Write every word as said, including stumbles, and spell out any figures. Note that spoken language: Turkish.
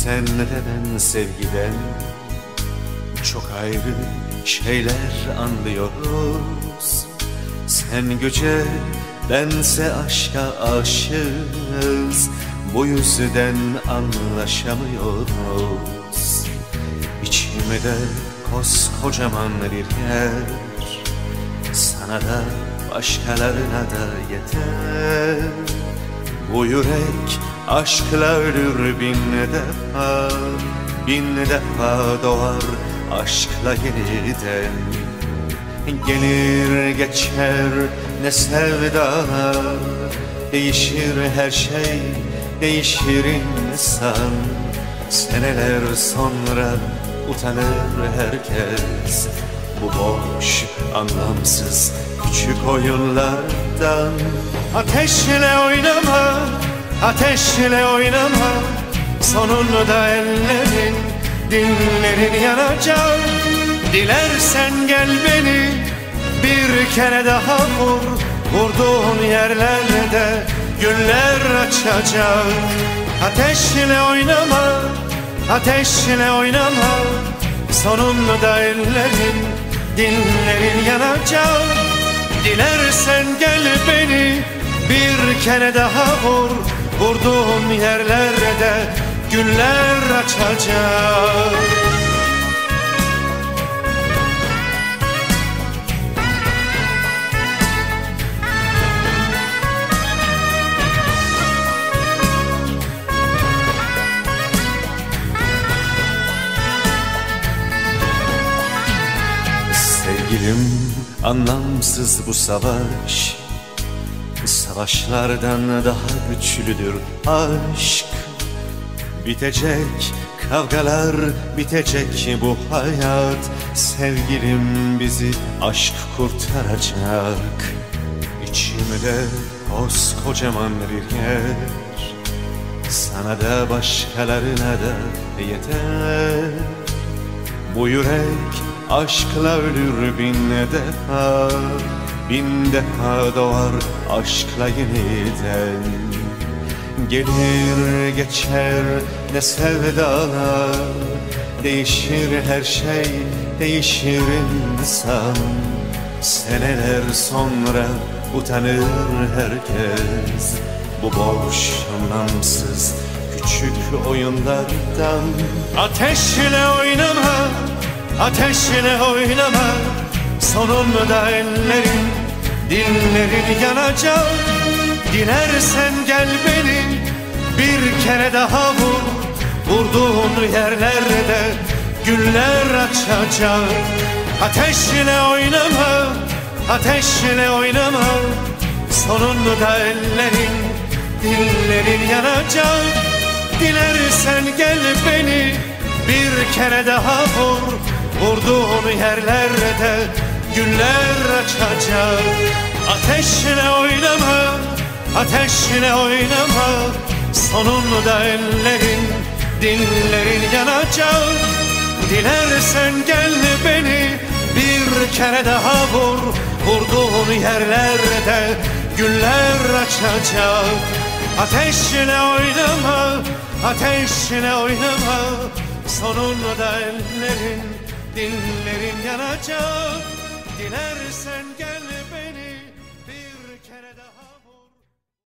Sen de ben sevgiden çok ayrı şeyler anlıyoruz. Sen göçe, bense aşka aşığız. Bu yüzden anlaşamıyoruz. İçimde koskocaman bir yer, sana da başkalarına da yeter. Bu yürek aşkla ölür bin defa, bin defa doğar aşkla yeniden. Gelir geçer ne sevdalar, değişir her şey, değişir insan. Seneler sonra utanır herkes bu boş, anlamsız küçük oyunlardan. Ateşle oynama, ateşle oynama, sonunda ellerin, dillerin yanacak. Dilersen gel beni bir kere daha vur, vurduğun yerlerde güller açacak. Ateşle oynama, ateşle oynama, sonunda ellerin, dillerin yanacak. Dilersen gel beni bir kere daha vur, vurduğun yerlerde güller açacak. Sevgilim, anlamsız bu savaş, savaşlardan daha güçlüdür aşk. Bitecek kavgalar, bitecek bu hayat. Sevgilim, bizi aşk kurtaracak. İçimde koskocaman bir yer, sana da başkalarına da yeter. Bu yürek aşkla ölür bin defa, bin defa doğar aşkla yeniden. Gelir geçer ne sevdalar, değişir her şey, değişir insan. Seneler sonra utanır herkes bu boş, anlamsız küçük oyunlardan. Ateşle oynama, ateşle oynama, sonunda ellerin, dillerin yanacak. Dilersen gel beni bir kere daha vur, vurduğun yerlerde güller açacak. Ateşle oynama, ateşle oynama, sonunda ellerin, dillerin yanacak. Dilersen gel beni bir kere daha vur, vurduğun yerlerde güller açacak. Ateşle oynama, ateşle oynama, sonunda ellerin, dillerin yanacak. Dilersen gel beni bir kere daha vur, vurduğun yerlerde güller açacak. Ateşle oynama, ateşle oynama, sonunda ellerin, dillerin yanacak. Dilersen gel